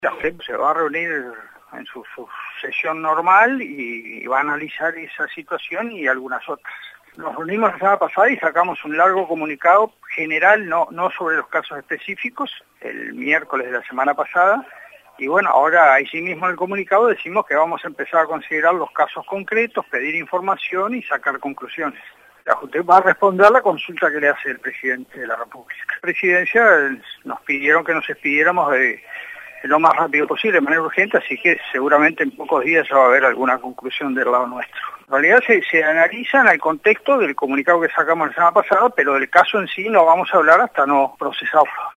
La JEP se va a reunir en su sesión normal y va a analizar esa situación y algunas otras. Nos reunimos la semana pasada y sacamos un largo comunicado general, no sobre los casos específicos, el miércoles de la semana pasada. Y bueno, ahora ahí sí mismo en el comunicado decimos que vamos a empezar a considerar los casos concretos, pedir información y sacar conclusiones. La JEP va a responder a la consulta que le hace el presidente de la República. La presidencia nos pidieron que nos expidiéramos de lo más rápido posible, de manera urgente, así que seguramente en pocos días ya va a haber alguna conclusión del lado nuestro. En realidad se analiza en el contexto del comunicado que sacamos la semana pasada, pero del caso en sí no vamos a hablar hasta no procesarlo.